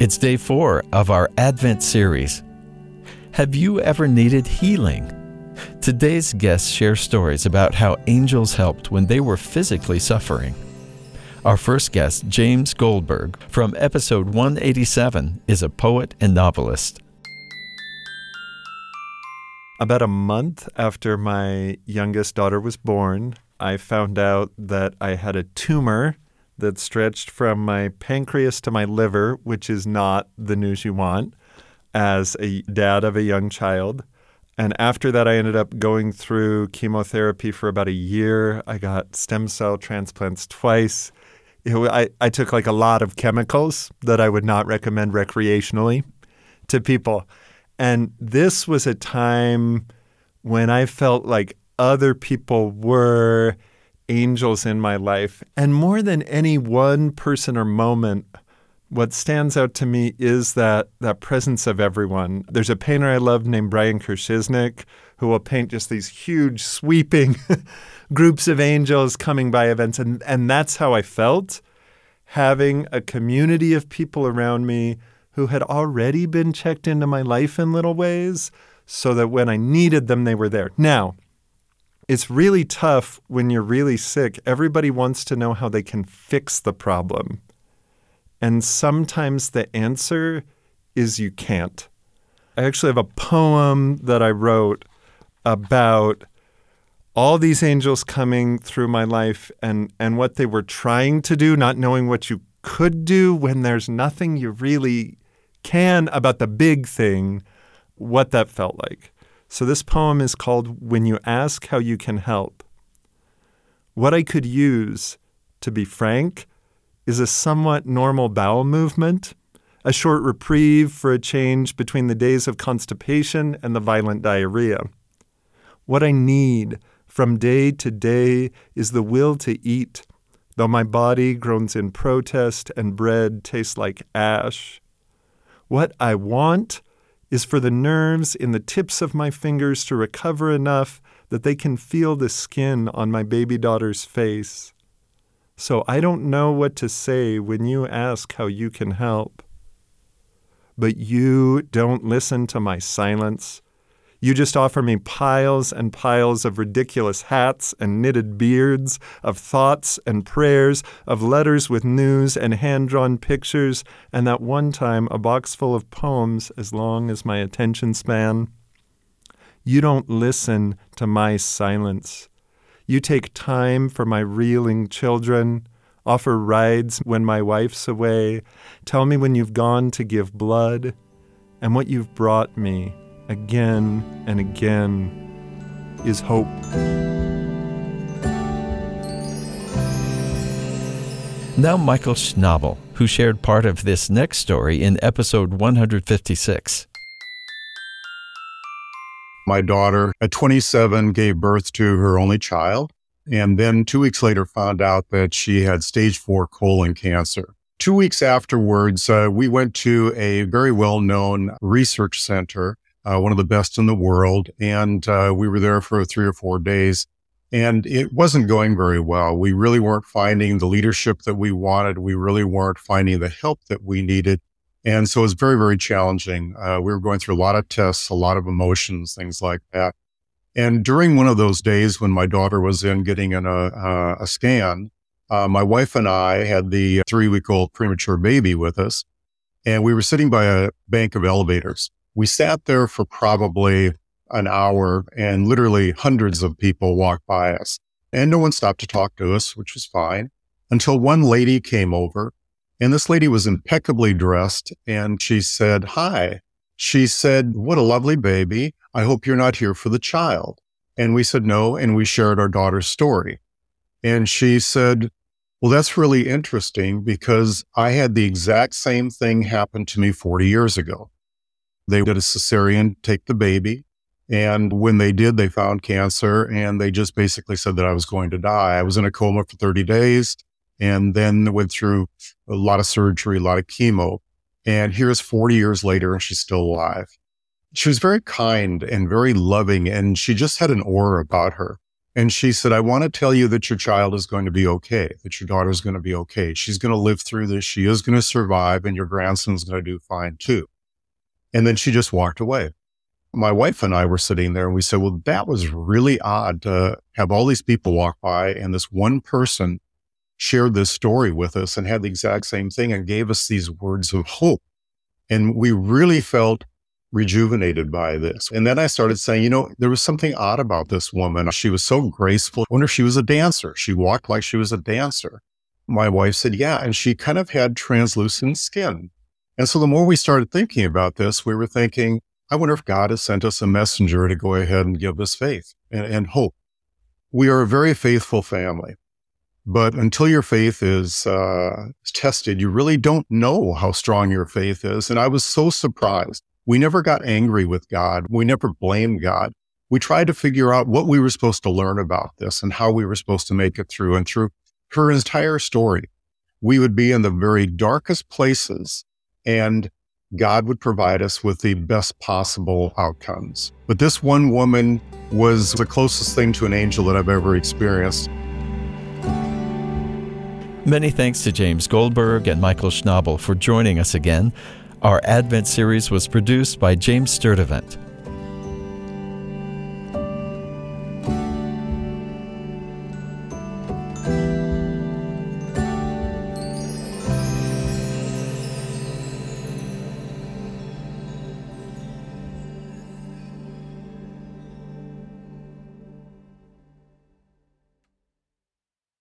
It's day 4 of our Advent series. Have you ever needed healing? Today's guests share stories about how angels helped when they were physically suffering. Our first guest, James Goldberg, from episode 187, is a poet and novelist. About a month after my youngest daughter was born, I found out that I had a tumor that stretched from my pancreas to my liver, which is not the news you want, as a dad of a young child. And after that, I ended up going through chemotherapy for about a year. I got stem cell transplants twice. I took like a lot of chemicals that I would not recommend recreationally to people. And this was a time when I felt like other people were angels in my life. And more than any one person or moment, what stands out to me is that presence of everyone. There's a painter I love named Brian Kershisnik who will paint just these huge, sweeping groups of angels coming by events. And that's how I felt, having a community of people around me who had already been checked into my life in little ways so that when I needed them, they were there. Now, it's really tough when you're really sick. Everybody wants to know how they can fix the problem. And sometimes the answer is you can't. I actually have a poem that I wrote about all these angels coming through my life and what they were trying to do, not knowing what you could do when there's nothing you really can about the big thing, what that felt like. So this poem is called When You Ask How You Can Help. What I could use, to be frank, is a somewhat normal bowel movement, a short reprieve for a change between the days of constipation and the violent diarrhea. What I need from day to day is the will to eat, though my body groans in protest and bread tastes like ash. What I want is for the nerves in the tips of my fingers to recover enough that they can feel the skin on my baby daughter's face. So I don't know what to say when you ask how you can help. But you don't listen to my silence. You just offer me piles and piles of ridiculous hats and knitted beards, of thoughts and prayers, of letters with news and hand-drawn pictures, and that one time a box full of poems as long as my attention span. You don't listen to my silence. You take time for my reeling children, offer rides when my wife's away, tell me when you've gone to give blood, and what you've brought me again and again is hope. Now Michael Schnabel, who shared part of this next story in episode 156. My daughter, at 27, gave birth to her only child, and then 2 weeks later found out that she had stage 4 colon cancer. 2 weeks afterwards, we went to a very well-known research center, one of the best in the world, and we were there for 3 or 4 days, and it wasn't going very well. We really weren't finding the leadership that we wanted. We really weren't finding the help that we needed, and so it was very, very challenging. We were going through a lot of tests, a lot of emotions, things like that. And during one of those days when my daughter was in getting a scan, my wife and I had the 3-week-old premature baby with us, and we were sitting by a bank of elevators. We sat there for probably an hour, and literally hundreds of people walked by us. And no one stopped to talk to us, which was fine, until one lady came over. And this lady was impeccably dressed, and she said, "Hi." She said, "What a lovely baby. I hope you're not here for the child." And we said no, and we shared our daughter's story. And she said, "Well, that's really interesting because I had the exact same thing happen to me 40 years ago. They did a cesarean, take the baby. And when they did, they found cancer, and they just basically said that I was going to die. I was in a coma for 30 days and then went through a lot of surgery, a lot of chemo. And here's 40 years later, and she's still alive." She was very kind and very loving, and she just had an aura about her. And she said, I want to tell you that your child is going to be okay, that your daughter is going to be okay. She's going to live through this. She is going to survive, and your grandson's going to do fine too. And then she just walked away. My wife and I were sitting there and we said, well, that was really odd to have all these people walk by and this one person shared this story with us and had the exact same thing and gave us these words of hope. And we really felt rejuvenated by this. And then I started saying, there was something odd about this woman. She was so graceful. I wonder if she was a dancer. She walked like she was a dancer. My wife said, yeah. And she kind of had translucent skin. And so the more we started thinking about this, we were thinking, I wonder if God has sent us a messenger to go ahead and give us faith and hope. We are a very faithful family. But until your faith is tested, you really don't know how strong your faith is. And I was so surprised. We never got angry with God. We never blamed God. We tried to figure out what we were supposed to learn about this and how we were supposed to make it through. And through her entire story, we would be in the very darkest places and God would provide us with the best possible outcomes. But this one woman was the closest thing to an angel that I've ever experienced. Many thanks to James Goldberg and Michael Schnabel for joining us again. Our Advent series was produced by James Sturdivant.